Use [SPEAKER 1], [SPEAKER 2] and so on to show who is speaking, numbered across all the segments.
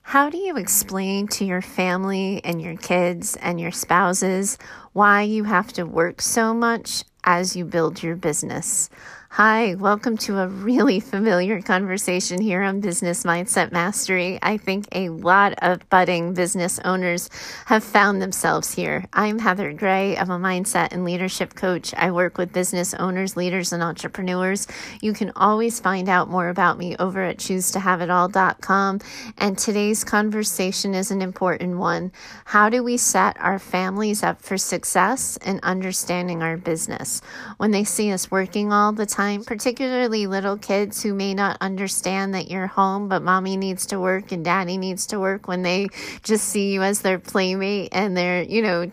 [SPEAKER 1] How do you explain to your family and your kids and your spouses why you have to work so much as you build your business? Hi, welcome to a really familiar conversation here on Business Mindset Mastery. I think a lot of budding business owners have found themselves here. I'm Heather Gray. I'm a mindset and leadership coach. I work with business owners, leaders, and entrepreneurs. You can always find out more about me over at choosetohaveitall.com. And today's conversation is an important one. How do we set our families up for success in understanding our business? When they see us working all the time, particularly little kids who may not understand that you're home, but mommy needs to work and daddy needs to work, when they just see you as their playmate and their,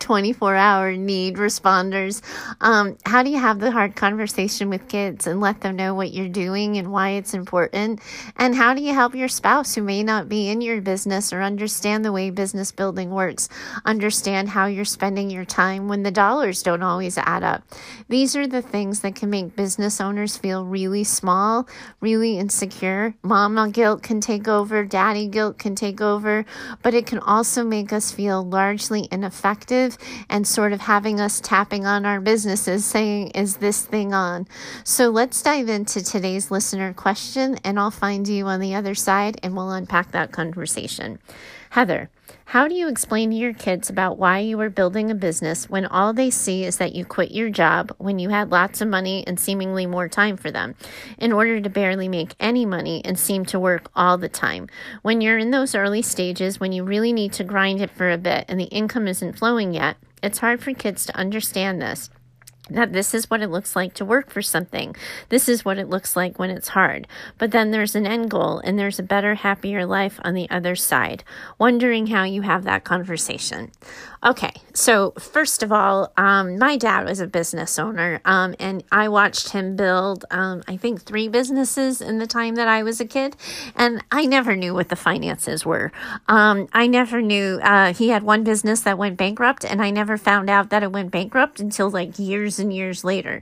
[SPEAKER 1] 24-hour need responders. How do you have the hard conversation with kids and let them know what you're doing and why it's important? And how do you help your spouse who may not be in your business or understand the way business building works, understand how you're spending your time when the dollars don't always add up? These are the things that can make business owners feel really small, really insecure. Mama guilt can take over, daddy guilt can take over, but it can also make us feel largely ineffective and sort of having us tapping on our businesses saying, is this thing on? So let's dive into today's listener question, and I'll find you on the other side and we'll unpack that conversation. Heather, how do you explain to your kids about why you are building a business when all they see is that you quit your job when you had lots of money and seemingly more time for them in order to barely make any money and seem to work all the time? When you're in those early stages, when you really need to grind it for a bit and the income isn't flowing yet, it's hard for kids to understand this. That this is what it looks like to work for something. This is what it looks like when it's hard. But then there's an end goal and there's a better, happier life on the other side. Wondering how you have that conversation. Okay, so first of all, my dad was a business owner, and I watched him build, I think 3 businesses in the time that I was a kid, and I never knew what the finances were. I never knew, he had one business that went bankrupt, and I never found out that it went bankrupt until like years and years later.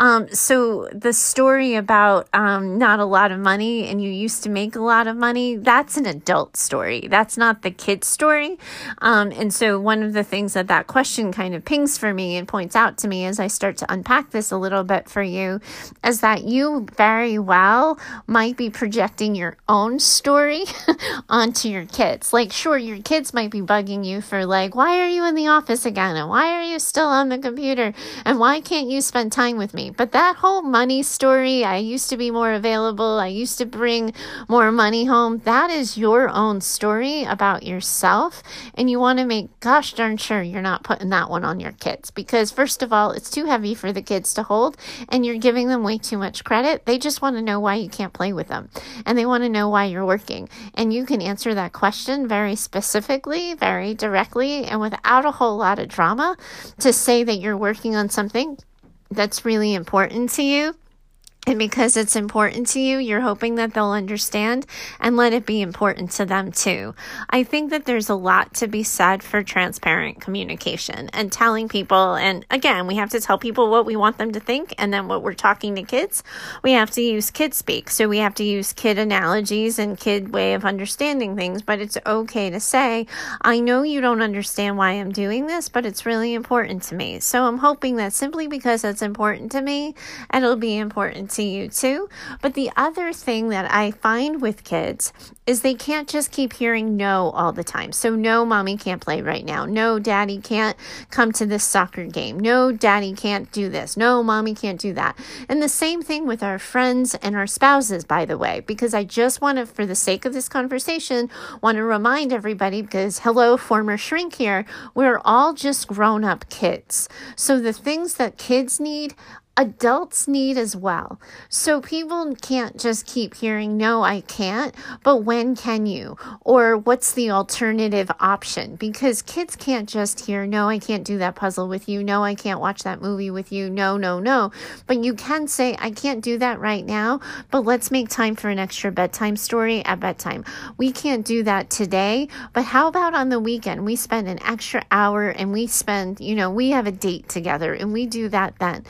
[SPEAKER 1] So the story about not a lot of money and you used to make a lot of money, that's an adult story. That's not the kid story. And so one of the things that question kind of pings for me and points out to me as I start to unpack this a little bit for you is that you very well might be projecting your own story onto your kids. Like, sure, your kids might be bugging you for like, why are you in the office again? And why are you still on the computer? And why can't you spend time with me? But that whole money story, I used to be more available, I used to bring more money home, that is your own story about yourself. And you want to make gosh darn sure you're not putting that one on your kids, because first of all, it's too heavy for the kids to hold and you're giving them way too much credit. They just want to know why you can't play with them and they want to know why you're working. And you can answer that question very specifically, very directly, and without a whole lot of drama to say that you're working on something that's really important to you. And because it's important to you, you're hoping that they'll understand and let it be important to them too. I think that there's a lot to be said for transparent communication and telling people. And again, we have to tell people what we want them to think. And then what we're talking to kids, we have to use kid speak. So we have to use kid analogies and kid way of understanding things. But it's okay to say, I know you don't understand why I'm doing this, but it's really important to me. So I'm hoping that simply because it's important to me, it'll be important to you too. But the other thing that I find with kids is they can't just keep hearing no all the time. So no, mommy can't play right now. No, daddy can't come to this soccer game. No, daddy can't do this. No, mommy can't do that. And the same thing with our friends and our spouses, by the way, because I just want to, for the sake of this conversation, want to remind everybody, because hello, former shrink here, we're all just grown-up kids. So the things that kids need, adults need as well. So people can't just keep hearing, no, I can't, but when can you? Or what's the alternative option? Because kids can't just hear, no, I can't do that puzzle with you. No, I can't watch that movie with you. No, no, no. But you can say, I can't do that right now, but let's make time for an extra bedtime story at bedtime. We can't do that today, but how about on the weekend? We spend an extra hour and we spend, we have a date together and we do that then. That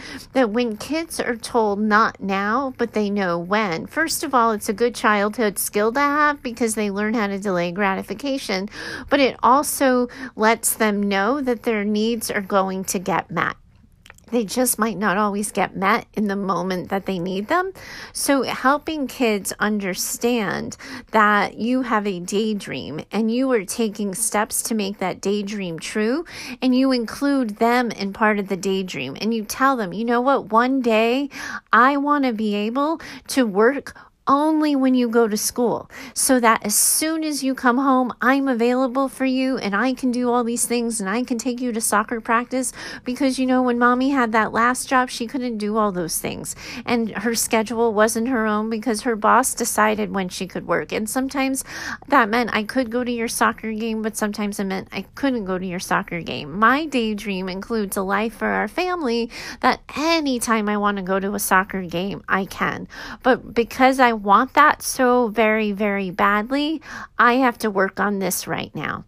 [SPEAKER 1] But when kids are told not now, but they know when, first of all, it's a good childhood skill to have because they learn how to delay gratification, but it also lets them know that their needs are going to get met. They just might not always get met in the moment that they need them. So helping kids understand that you have a daydream and you are taking steps to make that daydream true, and you include them in part of the daydream, and you tell them, you know what, one day I want to be able to work only when you go to school, so that as soon as you come home, I'm available for you and I can do all these things and I can take you to soccer practice, because when mommy had that last job, she couldn't do all those things and her schedule wasn't her own because her boss decided when she could work. And sometimes that meant I could go to your soccer game, but sometimes it meant I couldn't go to your soccer game. My daydream includes a life for our family that anytime I want to go to a soccer game, I can. But because I want that so very, very badly, I have to work on this right now.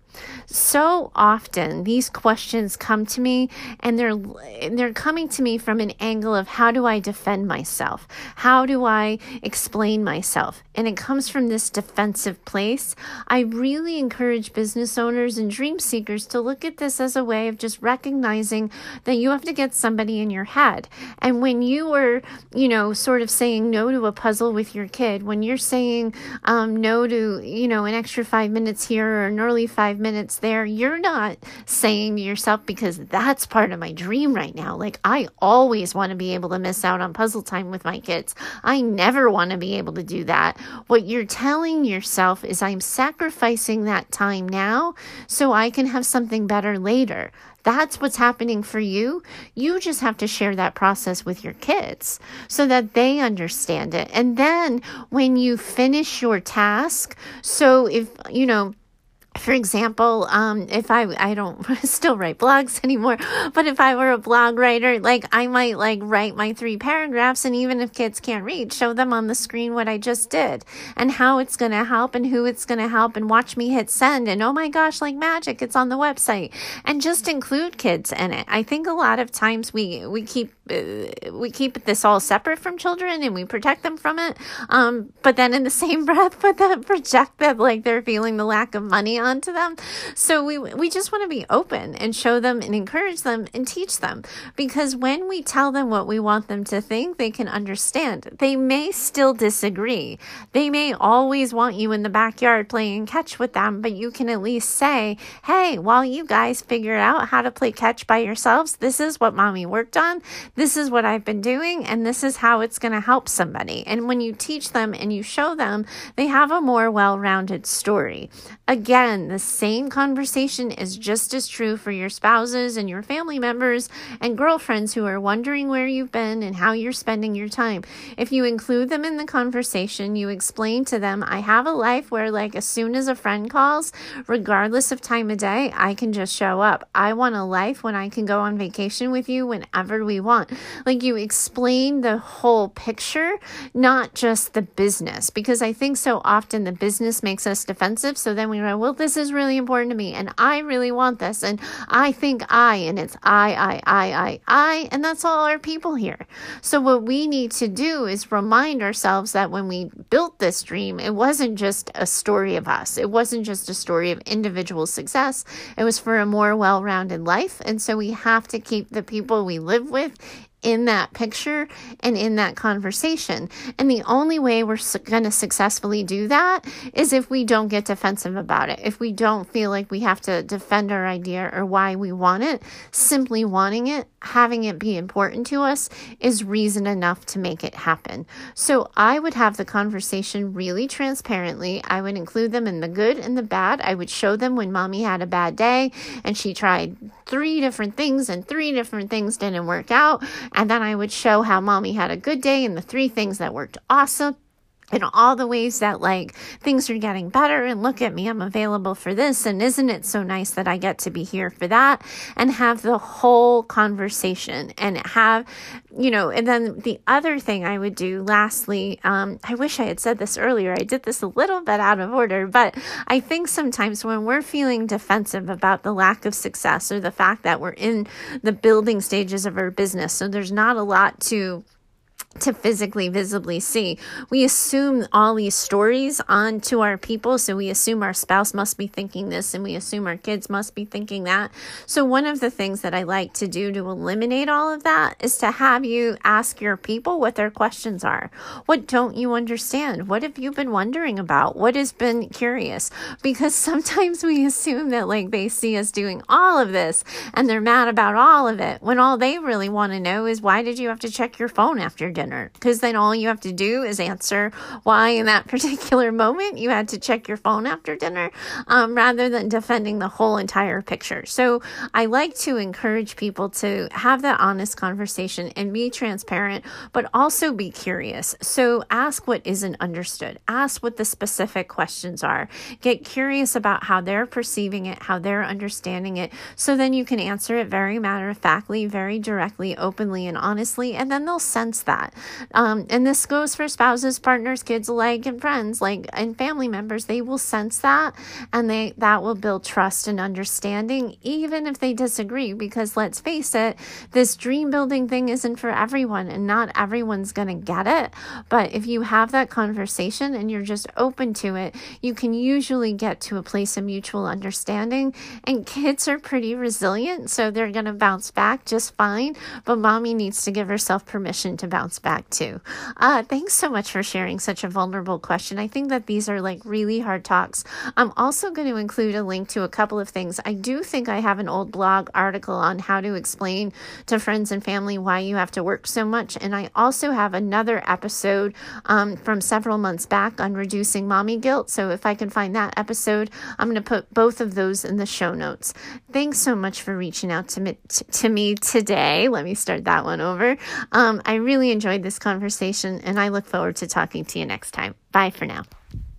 [SPEAKER 1] So often these questions come to me, and they're coming to me from an angle of, how do I defend myself? How do I explain myself? And it comes from this defensive place. I really encourage business owners and dream seekers to look at this as a way of just recognizing that you have to get somebody in your head. And when you are, sort of saying no to a puzzle with your kid, when you're saying no to, an extra 5 minutes here or an early 5 minutes there, you're not saying to yourself, because that's part of my dream right now. Like, I always want to be able to miss out on puzzle time with my kids. I never want to be able to do that. What you're telling yourself is, I'm sacrificing that time now so I can have something better later. That's what's happening for you. You just have to share that process with your kids so that they understand it. And then when you finish your task, so if, for example, if I don't still write blogs anymore, but if I were a blog writer, I might write my 3 paragraphs, and even if kids can't read, show them on the screen what I just did and how it's going to help and who it's going to help, and watch me hit send, and oh my gosh, like magic, it's on the website, and just include kids in it. I think a lot of times we keep this all separate from children and we protect them from it. But then in the same breath, project that they're feeling the lack of money onto them. So we just want to be open and show them and encourage them and teach them, because when we tell them what we want them to think, they can understand. They may still disagree. They may always want you in the backyard playing catch with them, but you can at least say, hey, while you guys figure out how to play catch by yourselves, this is what mommy worked on. This is what I've been doing, and this is how it's going to help somebody. And when you teach them and you show them, they have a more well-rounded story. Again, the same conversation is just as true for your spouses and your family members and girlfriends who are wondering where you've been and how you're spending your time. If you include them in the conversation, you explain to them, I have a life where as soon as a friend calls, regardless of time of day, I can just show up. I want a life when I can go on vacation with you whenever we want. You explain the whole picture, not just the business, because I think so often the business makes us defensive. So then we go, well, this is really important to me, and I really want this, and I think and it's I, and that's all our people here. So what we need to do is remind ourselves that when we built this dream, it wasn't just a story of us. It wasn't just a story of individual success. It was for a more well-rounded life. And so we have to keep the people we live with in that picture and in that conversation. And the only way we're going to successfully do that is if we don't get defensive about it. If we don't feel like we have to defend our idea or why we want it, simply wanting it, having it be important to us is reason enough to make it happen. So I would have the conversation really transparently. I would include them in the good and the bad. I would show them when mommy had a bad day and she tried 3 different things and 3 different things didn't work out. And then I would show how mommy had a good day and the 3 things that worked awesome. in all the ways that like things are getting better, and look at me, I'm available for this, and isn't it so nice that I get to be here for that, and have the whole conversation and have, and then the other thing I would do lastly, I wish I had said this earlier, I did this a little bit out of order, but I think sometimes when we're feeling defensive about the lack of success or the fact that we're in the building stages of our business, so there's not a lot to physically, visibly see. We assume all these stories onto our people. So we assume our spouse must be thinking this, and we assume our kids must be thinking that. So one of the things that I like to do to eliminate all of that is to have you ask your people what their questions are. What don't you understand? What have you been wondering about? What has been curious? Because sometimes we assume that like they see us doing all of this and they're mad about all of it, when all they really want to know is, why did you have to check your phone after dinner? Because then all you have to do is answer why in that particular moment you had to check your phone after dinner, rather than defending the whole entire picture. So I like to encourage people to have that honest conversation and be transparent, but also be curious. So ask what isn't understood. Ask what the specific questions are. Get curious about how they're perceiving it, how they're understanding it, so then you can answer it very matter-of-factly, very directly, openly, and honestly, and then they'll sense that. And this goes for spouses, partners, kids alike, and friends, and family members. They will sense that, and that will build trust and understanding, even if they disagree, because let's face it, this dream building thing isn't for everyone, and not everyone's going to get it. But if you have that conversation and you're just open to it, you can usually get to a place of mutual understanding, and kids are pretty resilient, so they're going to bounce back just fine, but mommy needs to give herself permission to bounce back too. Thanks so much for sharing such a vulnerable question. I think that these are like really hard talks. I'm also going to include a link to a couple of things. I do think I have an old blog article on how to explain to friends and family why you have to work so much. And I also have another episode from several months back on reducing mommy guilt. So if I can find that episode, I'm going to put both of those in the show notes. Thanks so much for reaching out to me today. Let me start that one over. I really enjoyed this conversation, and I look forward to talking to you next time. Bye for now.